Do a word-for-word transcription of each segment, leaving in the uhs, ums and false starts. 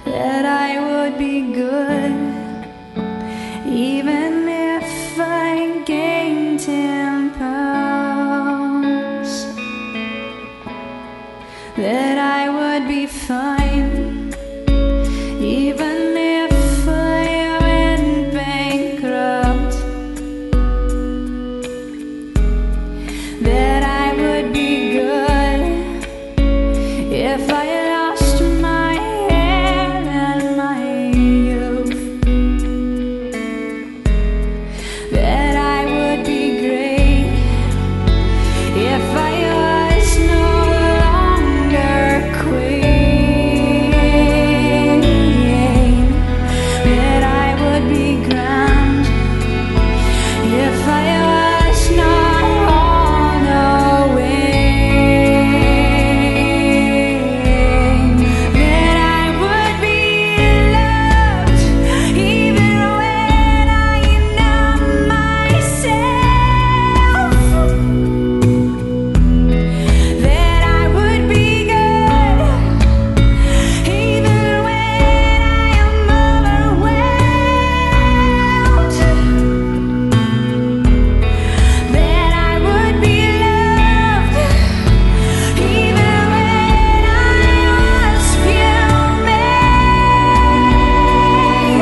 that I would be good, even if I gained ten pounds, that I would be fine, even if I went bankrupt, that I would be good if I lost my hair and my youth, that I would be great if I was no longer queen, that I would be grand if I was not on a wing, that I would be loved even when I numb myself, that I would be good even when I am overwhelmed, that I would be loved even when I was fuming,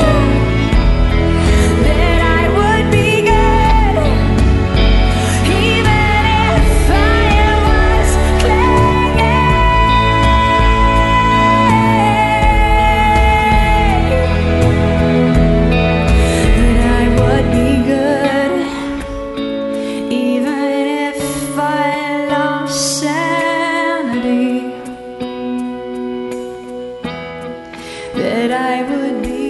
that I would be good even if I was clinging, that I would be good even if I lost sanity, that I would be